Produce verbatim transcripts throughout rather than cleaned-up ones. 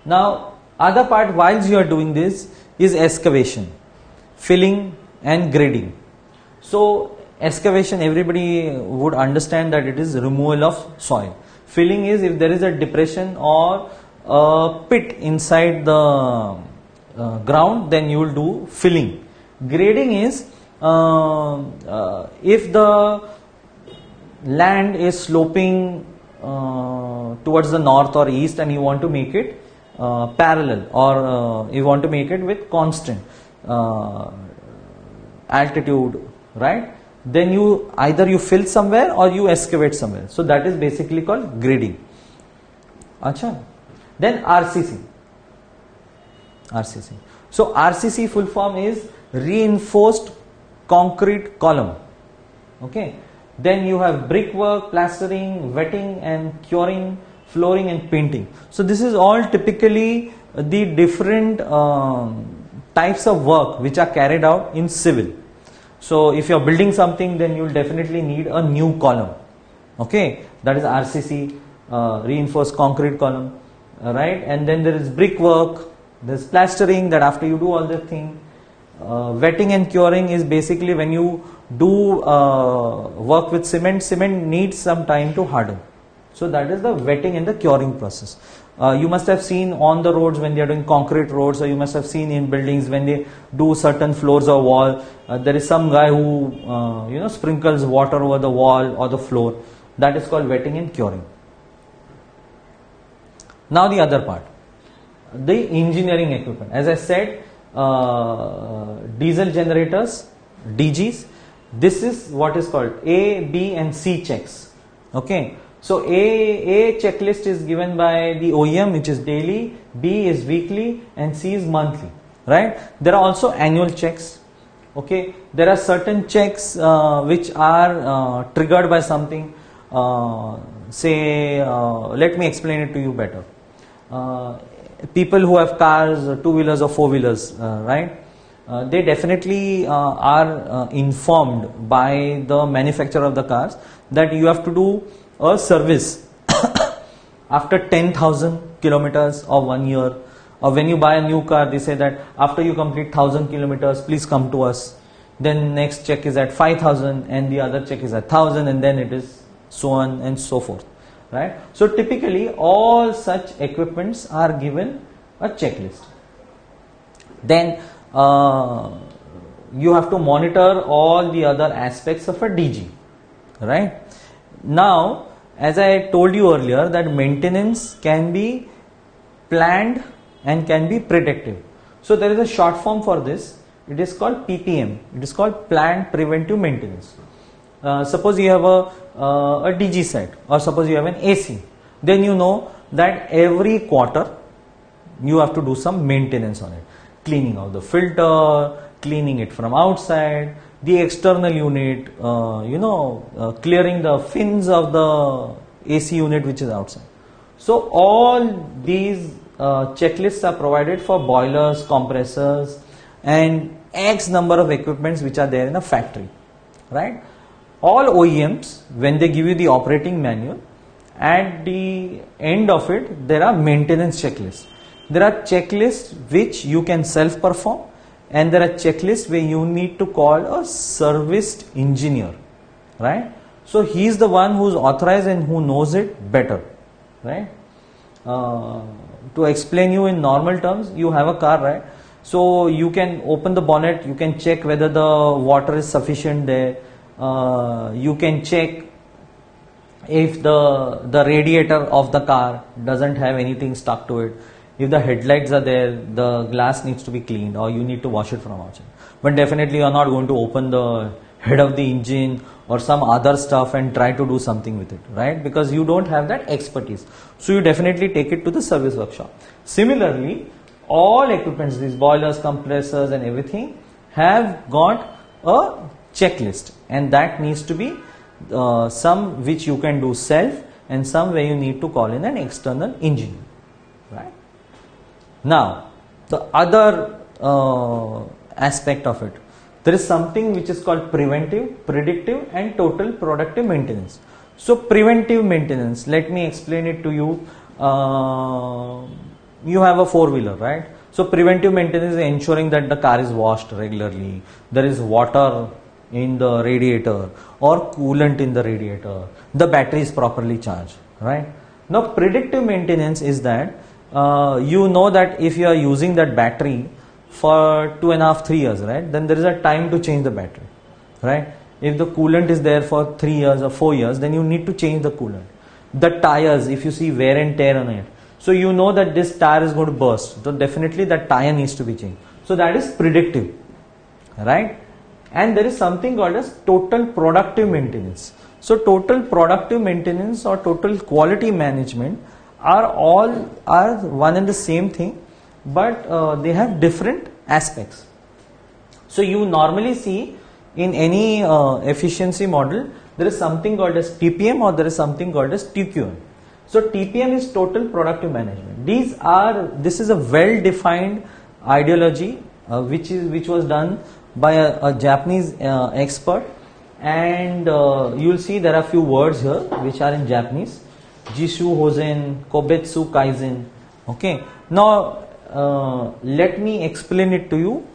Now other part whilst you are doing this is excavation, filling and grading. So excavation, everybody would understand that it is removal of soil. Filling is if there is a depression or a pit inside the uh, ground, then you will do filling. Grading is uh, uh, if the land is sloping uh, towards the north or east and you want to make it uh, parallel, or uh, you want to make it with constant uh, altitude, right? Then you either you fill somewhere or you excavate somewhere. So that is basically called grading. Achha. Then R C C. R C C. So R C C full form is reinforced concrete column. Okay. Then you have brickwork, plastering, wetting and curing, flooring and painting. So this is all typically the different um, types of work which are carried out in civil. So if you are building something, then you will definitely need a new column. Okay, that is R C C, uh, reinforced concrete column, uh, right? And then there is brickwork, there is plastering, that after you do all the thing. Uh, wetting and curing is basically when you do uh, work with cement, cement needs some time to harden. So that is the wetting and the curing process. Uh, you must have seen on the roads when they are doing concrete roads, or you must have seen in buildings when they do certain floors or wall, uh, there is some guy who uh, you know sprinkles water over the wall or the floor. That is called wetting and curing. Now the other part, the engineering equipment. As I said, uh, diesel generators, D Gs, this is what is called A, B and C checks. Okay. So A, A checklist is given by the O E M, which is daily, B is weekly and C is monthly, right? There are also annual checks. Okay, there are certain checks uh, which are uh, triggered by something. Uh, say, uh, let me explain it to you better. Uh, people who have cars, two wheelers or four wheelers, uh, right? Uh, they definitely uh, are uh, informed by the manufacturer of the cars that you have to do a service after ten thousand kilometers or one year, or when you buy a new car they say that after you complete one thousand kilometers please come to us. Then next check is at five thousand and the other check is at one thousand, and then it is so on and so forth, right? So typically all such equipments are given a checklist. Then uh, you have to monitor all the other aspects of a D G, right? Now, as I told you earlier, that maintenance can be planned and can be predictive. So there is a short form for this. It is called P P M. It is called Planned Preventive Maintenance. Uh, suppose you have a, uh, a D G set, or suppose you have an A C. Then you know that every quarter you have to do some maintenance on it. Cleaning out the filter, cleaning it from outside, the external unit, uh, you know, uh, clearing the fins of the A C unit which is outside. So all these uh, checklists are provided for boilers, compressors and X number of equipments which are there in a factory, right? All O E Ms, when they give you the operating manual, at the end of it there are maintenance checklists. There are checklists which you can self-perform, and there are checklists where you need to call a serviced engineer, right? So he is the one who is authorized and who knows it better, right? Uh, to explain you in normal terms, you have a car, right? So you can open the bonnet, you can check whether the water is sufficient there. Uh, you can check if the the radiator of the car doesn't have anything stuck to it. If the headlights are there, the glass needs to be cleaned, or you need to wash it from outside. But definitely you are not going to open the head of the engine or some other stuff and try to do something with it, right? Because you don't have that expertise. So you definitely take it to the service workshop. Similarly, all equipments, these boilers, compressors and everything have got a checklist, and that needs to be uh, some which you can do self and some where you need to call in an external engineer, right? Now, the other uh, aspect of it, there is something which is called preventive, predictive and total productive maintenance. So preventive maintenance, let me explain it to you. Uh, you have a four wheeler, right? So preventive maintenance is ensuring that the car is washed regularly, there is water in the radiator or coolant in the radiator, the battery is properly charged, right? Now predictive maintenance is that uh, you know that if you are using that battery for two and a half, three years, right, then there is a time to change the battery, right? If the coolant is there for three years or four years, then you need to change the coolant. The tires, if you see wear and tear on it, so you know that this tire is going to burst, so definitely that tire needs to be changed. So that is predictive, right? And there is something called as total productive maintenance. So total productive maintenance or total quality management are all are one and the same thing, but uh, they have different aspects. So you normally see in any uh, efficiency model, there is something called as T P M or there is something called as T Q M. So T P M is total productive management. These are, this is a well defined ideology uh, which is which was done by a, a Japanese uh, expert, and uh, you will see there are few words here which are in Japanese: Jishu Hosen, Kobetsu Kaizen. Okay, now uh, let me explain it to you,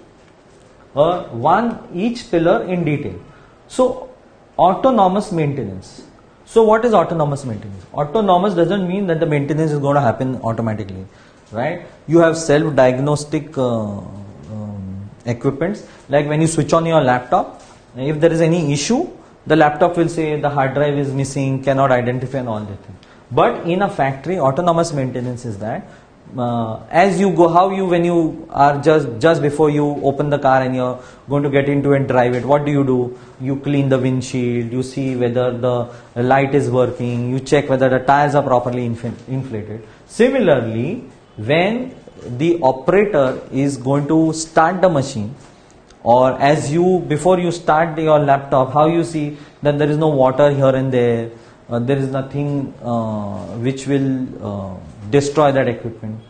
uh, one each pillar in detail. So autonomous maintenance. So what is autonomous maintenance? Autonomous doesn't mean that the maintenance is going to happen automatically, right? You have self-diagnostic uh, um, equipments, like when you switch on your laptop, if there is any issue, the laptop will say the hard drive is missing, cannot identify and all that thing. But in a factory, autonomous maintenance is that uh, as you go, how you, when you are just just before you open the car and you're going to get into and drive it, what do you do? You clean the windshield, you see whether the light is working, you check whether the tires are properly inflated. Similarly, when the operator is going to start the machine, or as you, before you start your laptop, how you see that there is no water here and there, uh, there is nothing uh, which will uh, destroy that equipment.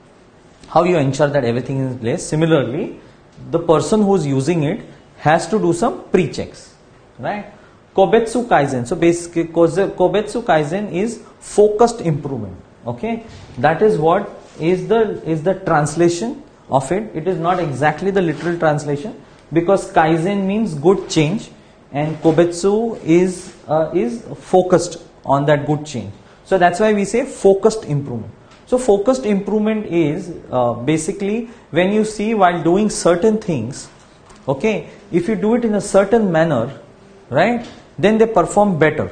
How you ensure that everything is in place. Similarly, the person who is using it has to do some pre-checks, right? Kobetsu Kaizen. So basically, Kobetsu Kaizen is focused improvement. Okay, that is what is the is the translation of it. It is not exactly the literal translation, because Kaizen means good change, and Kobetsu is uh, is focused on that good change. So that's why we say focused improvement. So focused improvement is uh, basically when you see while doing certain things, okay, if you do it in a certain manner, right, then they perform better.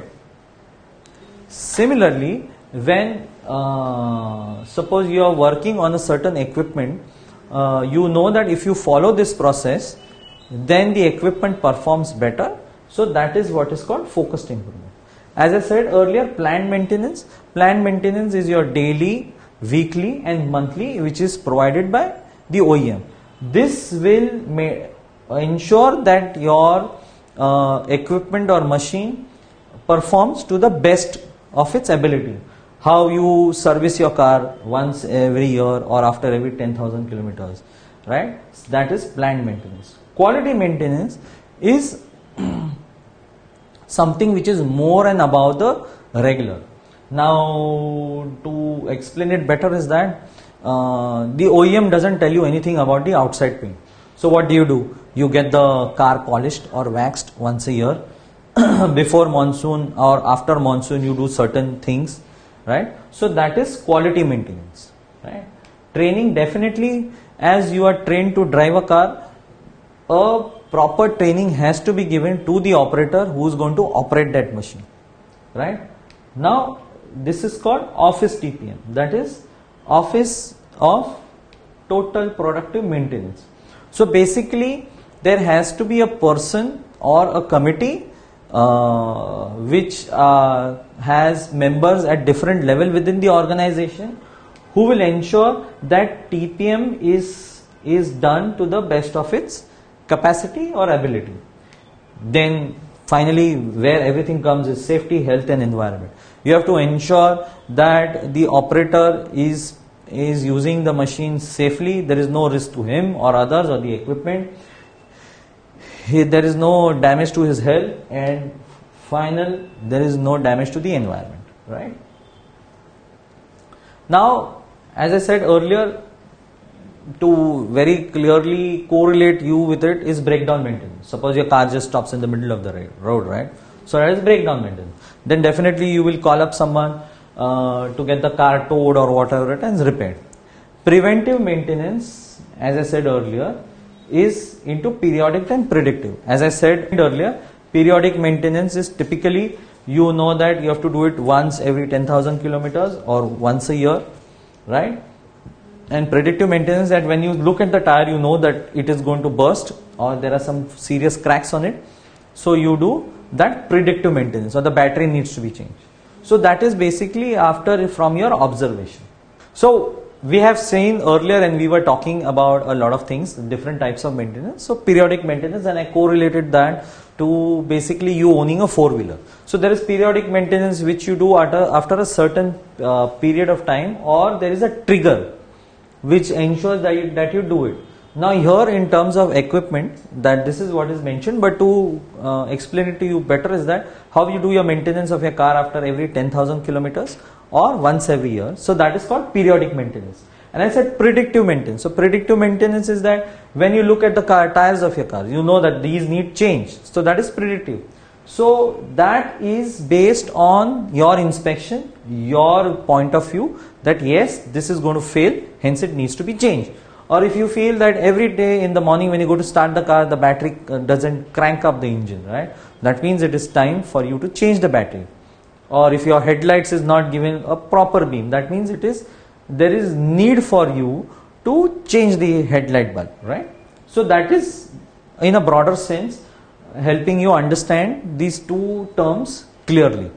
Similarly, when uh, suppose you are working on a certain equipment, uh, you know that if you follow this process, then the equipment performs better. So that is what is called focused improvement. As I said earlier, planned maintenance. Planned maintenance is your daily, weekly and monthly, which is provided by the O E M. This will may ensure that your uh, equipment or machine performs to the best of its ability. How you service your car once every year or after every ten thousand kilometers, right? That is planned maintenance. Quality maintenance is something which is more and above the regular. Now, to explain it better is that uh, the O E M doesn't tell you anything about the outside paint. So what do you do? You get the car polished or waxed once a year. Before monsoon or after monsoon, you do certain things, right? So that is quality maintenance, right? Training, definitely, as you are trained to drive a car, a proper training has to be given to the operator who is going to operate that machine, right? Now, this is called office T P M, that is office of total productive maintenance. So basically, there has to be a person or a committee uh, which uh, has members at different level within the organization, who will ensure that T P M is is done to the best of its capacity or ability. Then finally, where everything comes is safety, health and environment. You have to ensure that the operator is is using the machine safely. There is no risk to him or others or the equipment. He, there is no damage to his health, and final, there is no damage to the environment, right? Now, as I said earlier, to very clearly correlate you with it is breakdown maintenance. Suppose your car just stops in the middle of the road, right? So that is breakdown maintenance. Then definitely you will call up someone uh, to get the car towed or whatever it is repaired. Preventive maintenance, as I said earlier, is into periodic and predictive. As I said earlier, periodic maintenance is typically, you know that you have to do it once every ten thousand kilometers or once a year, right? And predictive maintenance, that when you look at the tire, you know that it is going to burst or there are some serious cracks on it. So you do that predictive maintenance, or the battery needs to be changed. So that is basically after from your observation. So we have seen earlier, and we were talking about a lot of things, different types of maintenance. So periodic maintenance, and I correlated that to basically you owning a four wheeler. So there is periodic maintenance which you do after, after a certain uh, period of time, or there is a trigger which ensures that you, that you do it. Now here in terms of equipment, that this is what is mentioned, but to uh, explain it to you better is that how you do your maintenance of your car after every ten thousand kilometers or once every year. So that is called periodic maintenance. And I said predictive maintenance. So predictive maintenance is that when you look at the car tires of your car, you know that these need change. So that is predictive. So that is based on your inspection, your point of view, that yes, this is going to fail, hence it needs to be changed. Or if you feel that every day in the morning when you go to start the car, the battery doesn't crank up the engine, right? That means it is time for you to change the battery. Or if your headlights is not given a proper beam, that means it is, there is need for you to change the headlight bulb, right? So that is in a broader sense helping you understand these two terms clearly.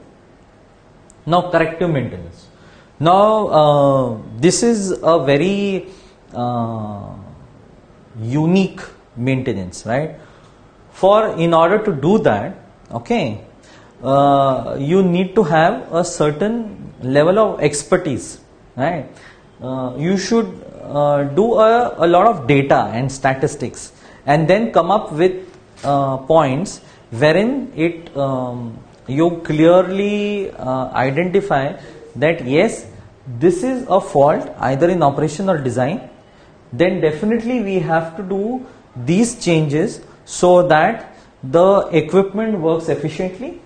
Now corrective maintenance. Now uh, this is a very uh, unique maintenance, right? For in order to do that, okay, uh, you need to have a certain level of expertise, right? Uh, you should uh, do a, a lot of data and statistics, and then come up with uh, points wherein it um, you clearly uh, identify that yes, this is a fault either in operation or design. Then definitely we have to do these changes so that the equipment works efficiently.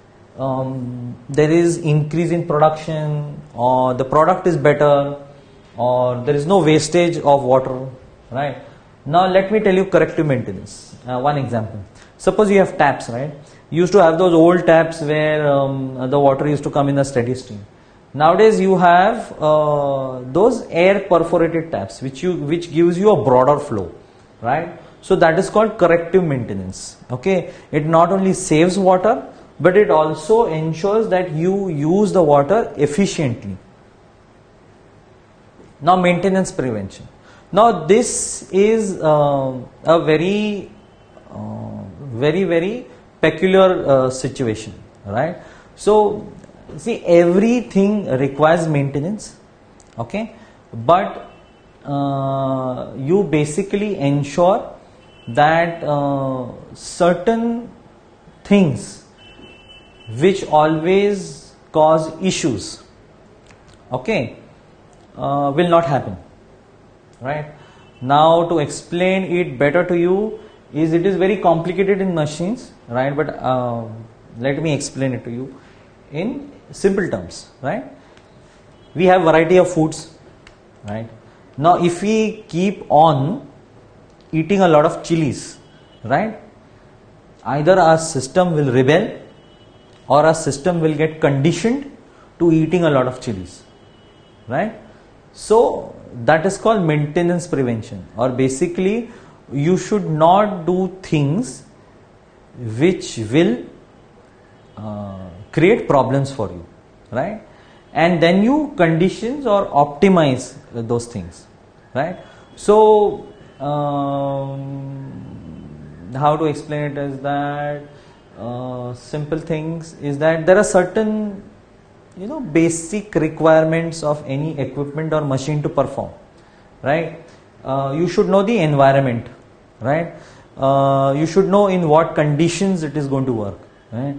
Um, there is increase in production, or the product is better, or there is no wastage of water, right? Now let me tell you corrective maintenance. Uh, one example. Suppose you have taps, right? You used to have those old taps where um, the water used to come in a steady stream. Nowadays you have uh, those air perforated taps which you which gives you a broader flow, right? So that is called corrective maintenance. Okay, it not only saves water, but it also ensures that you use the water efficiently. Now maintenance prevention. Now this is uh, a very uh, very very peculiar uh, situation, right? So see, everything requires maintenance, okay, but uh, you basically ensure that uh, certain things which always cause issues, okay, uh, will not happen, right? Now to explain it better to you is, it is very complicated in machines, right? But uh, let me explain it to you in simple terms, right? We have variety of foods, right? Now if we keep on eating a lot of chilies, right, either our system will rebel or our system will get conditioned to eating a lot of chilies, right? So that is called maintenance prevention, or basically you should not do things which will uh, create problems for you, right? And then you conditions or optimize those things, right? So um, how to explain it is that uh, simple things is that there are certain, you know, basic requirements of any equipment or machine to perform, right? Uh, you should know the environment, right? Uh, you should know in what conditions it is going to work, right?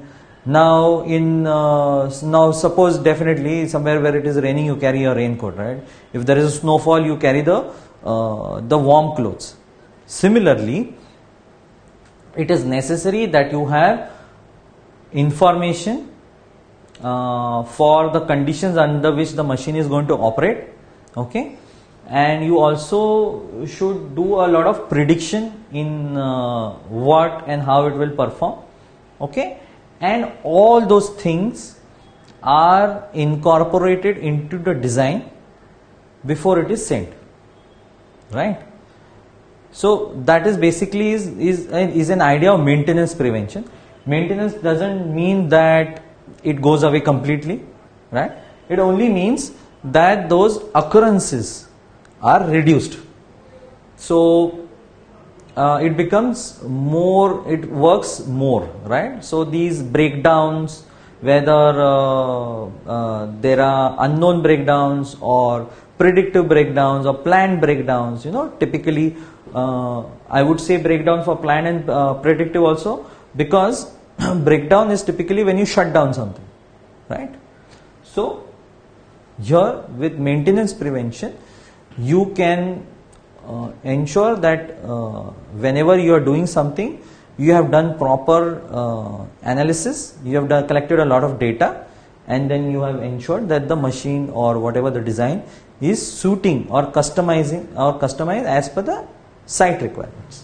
Now in uh, now suppose definitely somewhere where it is raining you carry a raincoat, right? If there is a snowfall you carry the uh, the warm clothes. Similarly, it is necessary that you have information uh, for the conditions under which the machine is going to operate, okay, and you also should do a lot of prediction in uh, what and how it will perform, okay, and all those things are incorporated into the design before it is sent, right? So that is basically is is, is an idea of maintenance prevention. Maintenance doesn't mean that it goes away completely, right? It only means that those occurrences are reduced. So uh, it becomes more, it works more, right? So these breakdowns, whether uh, uh, there are unknown breakdowns or predictive breakdowns or planned breakdowns, you know, typically uh, I would say breakdown for planned and uh, predictive also, because breakdown is typically when you shut down something, right? So here with maintenance prevention you can uh, ensure that uh, whenever you are doing something you have done proper uh, analysis, you have done, collected a lot of data, and then you have ensured that the machine or whatever the design is suiting or customizing or customized as per the site requirements.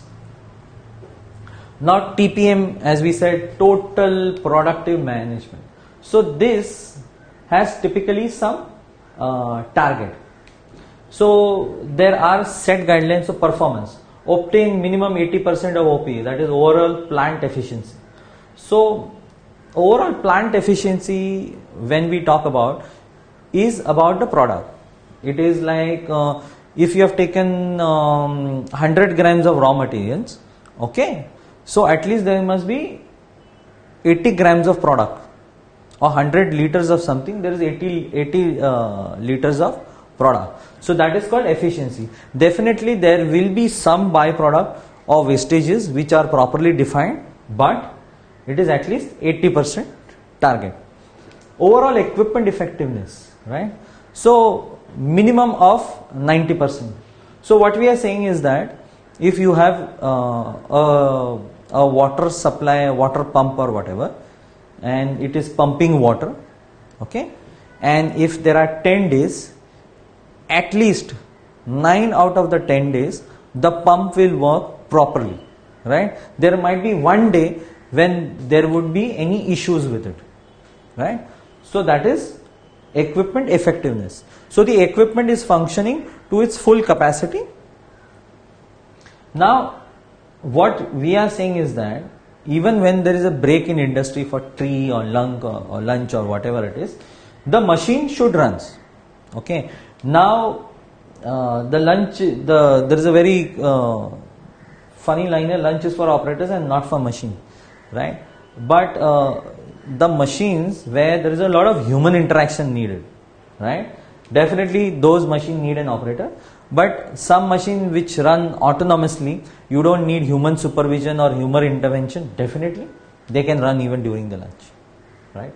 Now T P M, as we said, total productive management. So this has typically some uh, target. So there are set guidelines of performance. Obtain minimum eighty percent of O P E, that is overall plant efficiency. So overall plant efficiency, when we talk about, is about the product. It is like uh, if you have taken um, one hundred grams of raw materials, okay, so at least there must be eighty grams of product, or one hundred liters of something, there is eighty, eighty uh, liters of product. So that is called efficiency. Definitely there will be some byproduct or wastages which are properly defined, but it is at least eighty percent target. Overall equipment effectiveness, right? So minimum of ninety percent. So what we are saying is that if you have uh, a, a water supply, a water pump or whatever, and it is pumping water, okay, and if there are ten days, at least nine out of the ten days the pump will work properly, right? There might be one day when there would be any issues with it, right? So that is equipment effectiveness. So the equipment is functioning to its full capacity. Now what we are saying is that even when there is a break in industry for tea or lunch or, or lunch or whatever it is, the machine should run. Okay. Now uh, the lunch, the there is a very uh, funny line here: lunch is for operators and not for machine, right? But uh, the machines where there is a lot of human interaction needed, right? Definitely those machines need an operator, but some machines which run autonomously, you don't need human supervision or human intervention. Definitely they can run even during the lunch, right?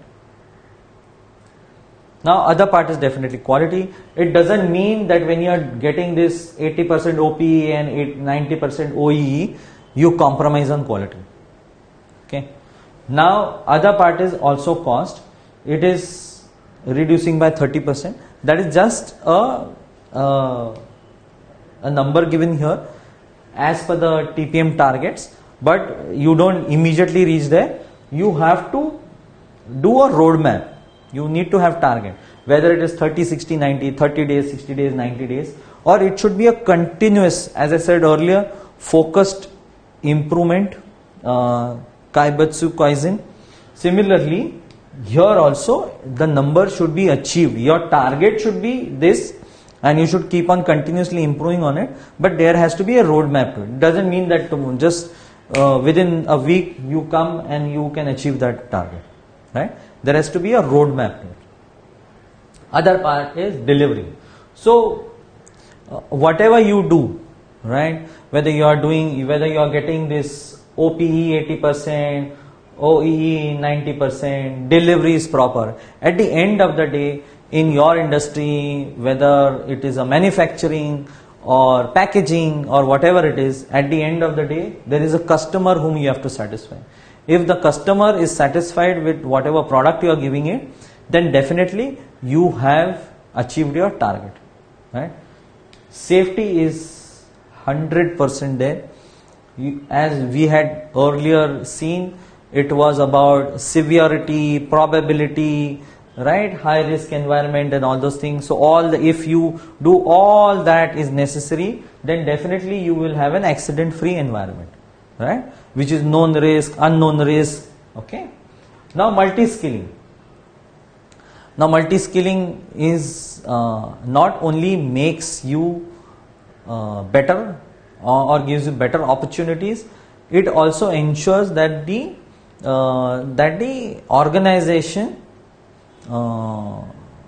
Now other part is definitely quality. It doesn't mean that when you are getting this eighty percent O P E and ninety percent O E E, you compromise on quality. Okay. Now other part is also cost. It is reducing by thirty percent. That is just a, a, a number given here as per the T P M targets, but you don't immediately reach there. You have to do a roadmap. You need to have target, whether it is thirty, sixty, ninety, thirty days, sixty days, ninety days, or it should be a continuous, as I said earlier, focused improvement, uh, Kaibutsu Kaizen. Similarly, here also the number should be achieved. Your target should be this, and you should keep on continuously improving on it, but there has to be a roadmap to it. It doesn't mean that just uh, within a week you come and you can achieve that target, right? There has to be a roadmap to it. Other part is delivery. So uh, whatever you do, right, whether you are doing, whether you are getting this O P E eighty percent O E E ninety percent, delivery is proper. At the end of the day, in your industry, whether it is a manufacturing or packaging or whatever it is, at the end of the day, there is a customer whom you have to satisfy. If the customer is satisfied with whatever product you are giving it, then definitely you have achieved your target, right? Safety is one hundred percent there. You, as we had earlier seen, it was about severity, probability, right? High risk environment and all those things. So all the, if you do all that is necessary, then definitely you will have an accident free environment, right? Which is known risk, unknown risk. Okay. Now multi-skilling. Now multi-skilling is uh, not only makes you uh, better or, or gives you better opportunities, it also ensures that the uh, that the organization uh,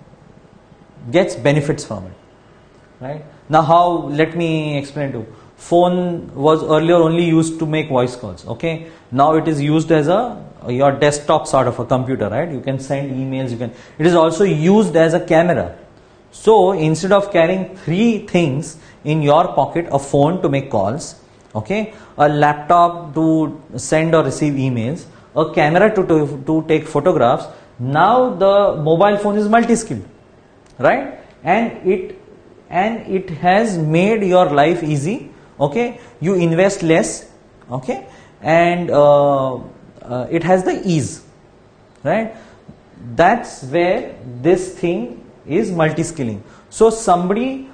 gets benefits from it, right? Now how, let me explain to you. Phone was earlier only used to make voice calls, okay? Now it is used as a your desktop sort of a computer, right? You can send emails, you can, it is also used as a camera. So instead of carrying three things in your pocket, a phone to make calls, okay, a laptop to send or receive emails, a camera to, to, to take photographs, now the mobile phone is multi-skilled, right? And it and it has made your life easy, okay? You invest less, okay? And uh, uh, it has the ease, right? That's where this thing is multi-skilling. So somebody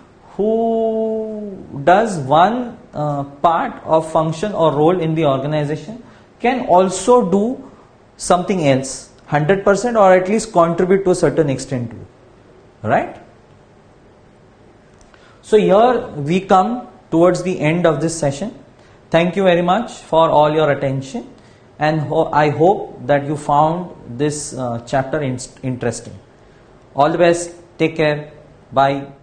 who does one uh, part of function or role in the organization can also do something else, one hundred percent, or at least contribute to a certain extent to it, right? So here we come towards the end of this session. Thank you very much for all your attention, and ho- I hope that you found this uh, chapter in- interesting. All the best. Take care. Bye.